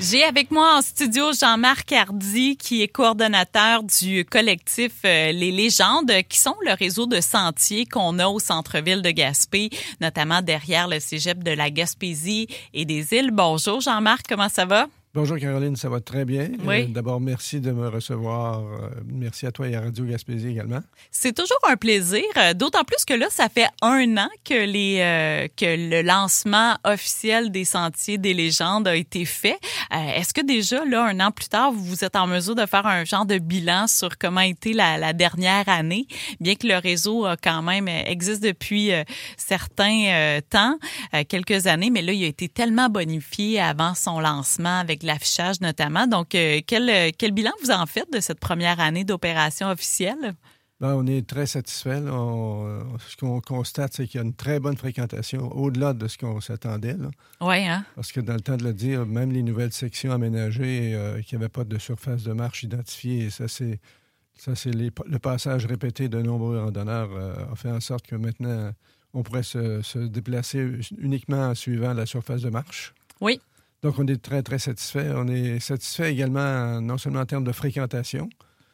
J'ai avec moi en studio Jean-Marc Hardy, qui est coordonnateur du collectif Les Légendes, qui sont le réseau de sentiers qu'on a au centre-ville de Gaspé, notamment derrière le cégep de la Gaspésie et des Îles. Bonjour Jean-Marc, comment ça va? Bonjour Caroline, ça va très bien. Oui. D'abord, merci de me recevoir. Merci à toi et à Radio Gaspésie également. C'est toujours un plaisir, d'autant plus que là, ça fait 1 an que le lancement officiel des Sentiers des Légendes a été fait. Est-ce que déjà, là, 1 an plus tard, vous êtes en mesure de faire un genre de bilan sur comment a été la dernière année, bien que le réseau a quand même existe depuis certains temps, quelques années, mais là, il a été tellement bonifié avant son lancement avec l'affichage notamment. Donc, quel bilan vous en faites de cette première année d'opération officielle? Bien, on est très satisfaits. Ce qu'on constate, c'est qu'il y a une très bonne fréquentation, au-delà de ce qu'on s'attendait. Oui, hein? Parce que dans le temps de le dire, même les nouvelles sections aménagées qui n'avaient pas de surface de marche identifiée, le passage répété de nombreux randonneurs a fait en sorte que maintenant, on pourrait se déplacer uniquement en suivant la surface de marche. Oui. Donc, on est très, très satisfait. On est satisfait également, non seulement en termes de fréquentation.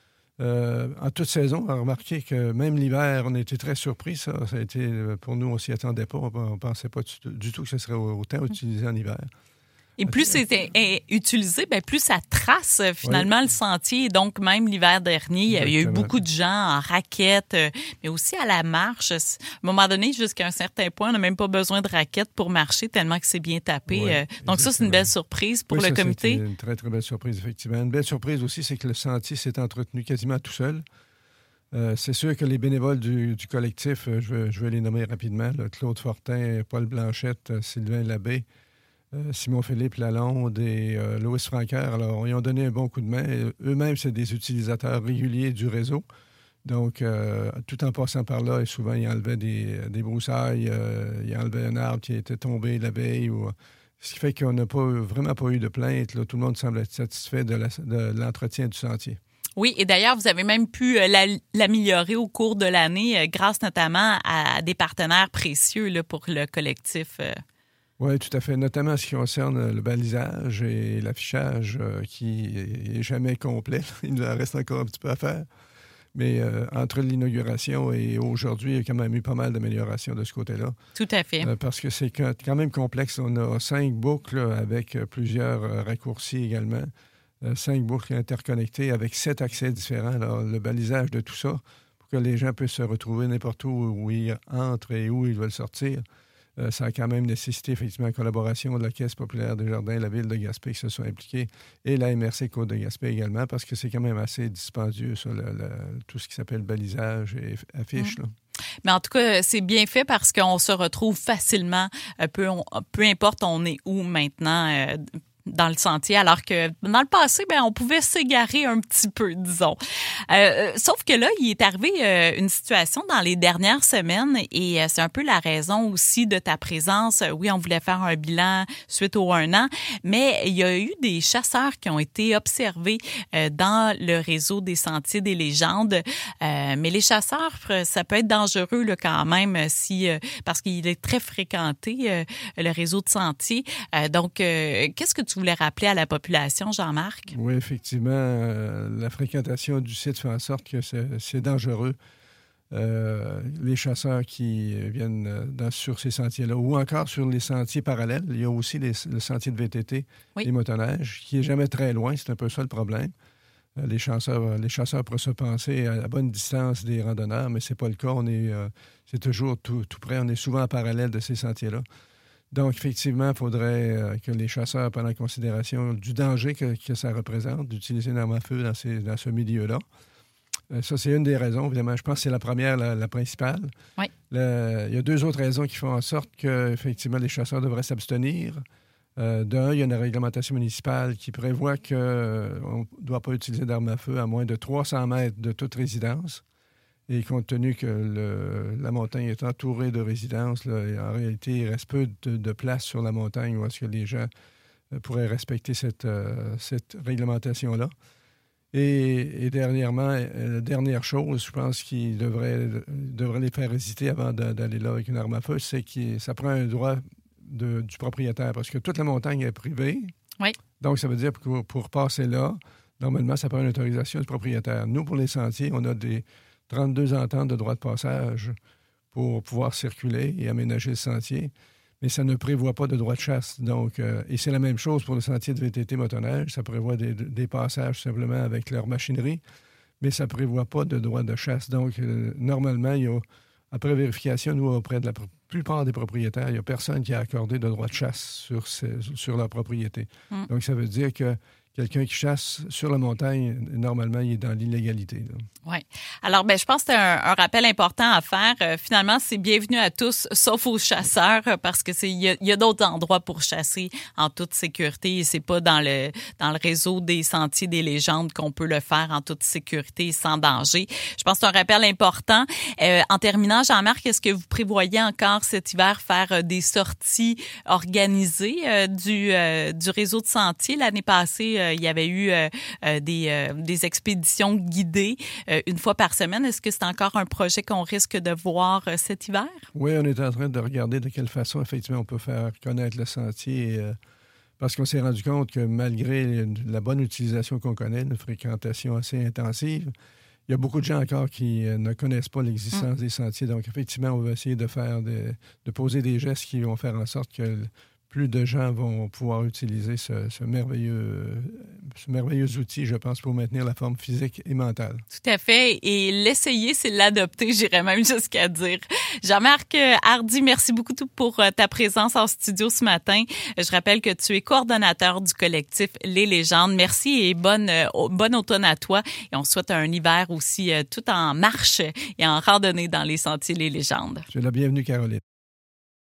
En toute saison, on a remarqué que même l'hiver, on a été très surpris. Ça a été, pour nous, on ne s'y attendait pas. On ne pensait pas du tout que ce serait autant utilisé en hiver. Et plus c'est utilisé, bien, plus ça trace finalement le sentier. Donc, même l'hiver dernier, il y a eu beaucoup de gens en raquettes, mais aussi à la marche. À un moment donné, jusqu'à un certain point, on n'a même pas besoin de raquettes pour marcher tellement que c'est bien tapé. Donc ça, c'est une belle surprise pour le comité. C'est une très, très belle surprise, effectivement. Une belle surprise aussi, c'est que le sentier s'est entretenu quasiment tout seul. C'est sûr que les bénévoles du collectif, je vais les nommer rapidement, là, Claude Fortin, Paul Blanchette, Sylvain Labbé, Simon-Philippe Lalonde et Louis Francaire. Alors, ils ont donné un bon coup de main. Eux-mêmes, c'est des utilisateurs réguliers du réseau. Donc, tout en passant par là, et souvent, ils enlevaient des broussailles, ils enlevaient un arbre qui était tombé la veille. Ce qui fait qu'on n'a vraiment pas eu de plainte. Là. Tout le monde semble être satisfait de l'entretien du sentier. Oui, et d'ailleurs, vous avez même pu l'améliorer au cours de l'année, grâce notamment à des partenaires précieux là, pour le collectif. Oui, tout à fait. Notamment en ce qui concerne le balisage et l'affichage qui est jamais complet. Il nous en reste encore un petit peu à faire. Mais entre l'inauguration et aujourd'hui, il y a quand même eu pas mal d'améliorations de ce côté-là. Tout à fait. Parce que c'est quand même complexe. On a 5 boucles avec plusieurs raccourcis également. 5 boucles interconnectées avec 7 accès différents. Alors, le balisage de tout ça, pour que les gens puissent se retrouver n'importe où ils entrent et où ils veulent sortir, ça a quand même nécessité effectivement la collaboration de la Caisse populaire des Jardins, la Ville de Gaspé qui se sont impliqués, et la MRC Côte-de-Gaspé également, parce que c'est quand même assez dispendieux, ça, tout ce qui s'appelle balisage et affiche. Là. Mais en tout cas, c'est bien fait parce qu'on se retrouve facilement, peu importe on est où maintenant, dans le sentier, alors que dans le passé, ben on pouvait s'égarer un petit peu, disons. Sauf que là, il est arrivé une situation dans les dernières semaines et c'est un peu la raison aussi de ta présence. Oui, on voulait faire un bilan suite au 1 an, mais il y a eu des chasseurs qui ont été observés dans le réseau des Sentiers des Légendes. Mais les chasseurs, ça peut être dangereux là, quand même parce qu'il est très fréquenté, le réseau de sentiers. Donc, qu'est-ce que tu voulais rappeler à la population, Jean-Marc? Oui, effectivement, la fréquentation du site fait en sorte que c'est dangereux. Les chasseurs qui viennent sur ces sentiers-là ou encore sur les sentiers parallèles. Il y a aussi le sentier de VTT, les motoneiges, qui n'est jamais très loin. C'est un peu ça le problème. Les chasseurs pourraient se penser à la bonne distance des randonneurs, mais ce n'est pas le cas. C'est toujours tout près. On est souvent en parallèle de ces sentiers-là. Donc, effectivement, il faudrait que les chasseurs prennent en considération du danger que ça représente d'utiliser une arme à feu dans ce milieu-là. Ça, c'est une des raisons. Évidemment, je pense que c'est la première, la principale. Oui. Il y a 2 autres raisons qui font en sorte qu'effectivement, les chasseurs devraient s'abstenir. D'un, il y a une réglementation municipale qui prévoit qu'on ne doit pas utiliser d'armes à feu à moins de 300 mètres de toute résidence. Et compte tenu que la montagne est entourée de résidences, là, en réalité, il reste peu de place sur la montagne où est-ce que les gens pourraient respecter cette réglementation-là. Et dernièrement, dernière chose, je pense qu'il devrait les faire hésiter avant d'aller là avec une arme à feu, c'est que ça prend un droit du propriétaire parce que toute la montagne est privée. Oui. Donc, ça veut dire que pour passer là, normalement, ça prend une autorisation du propriétaire. Nous, pour les sentiers, on a des 32 ententes de droit de passage pour pouvoir circuler et aménager le sentier, mais ça ne prévoit pas de droit de chasse. Donc, et c'est la même chose pour le sentier de VTT motoneige. Ça prévoit des passages simplement avec leur machinerie, mais ça ne prévoit pas de droit de chasse. Donc, normalement, après vérification, nous, auprès de la plupart des propriétaires, il n'y a personne qui a accordé de droit de chasse sur leur propriété. Donc, ça veut dire que quelqu'un qui chasse sur la montagne, normalement, il est dans l'illégalité. Oui. Alors, je pense que c'est un rappel important à faire. Finalement, c'est bienvenu à tous, sauf aux chasseurs, parce que il y a d'autres endroits pour chasser en toute sécurité. Et c'est pas dans le réseau des Sentiers des Légendes qu'on peut le faire en toute sécurité et sans danger. Je pense que c'est un rappel important. En terminant, Jean-Marc, est-ce que vous prévoyez encore cet hiver faire des sorties organisées du réseau de sentiers? L'année passée, il y avait eu des expéditions guidées une fois par semaine. Est-ce que c'est encore un projet qu'on risque de voir cet hiver? Oui, on est en train de regarder de quelle façon, effectivement, on peut faire connaître le sentier parce qu'on s'est rendu compte que malgré la bonne utilisation qu'on connaît, une fréquentation assez intensive, il y a beaucoup de gens encore qui ne connaissent pas l'existence des sentiers. Donc, effectivement, on va essayer de poser des gestes qui vont faire en sorte que plus de gens vont pouvoir utiliser ce merveilleux outil, je pense, pour maintenir la forme physique et mentale. Tout à fait. Et l'essayer, c'est l'adopter, j'irais même jusqu'à dire. Jean-Marc Hardy, merci beaucoup pour ta présence en studio ce matin. Je rappelle que tu es coordonnateur du collectif Les Légendes. Merci et bonne automne à toi. Et on souhaite un hiver aussi tout en marche et en randonnée dans les sentiers Les Légendes. Tu es la bienvenue, Caroline.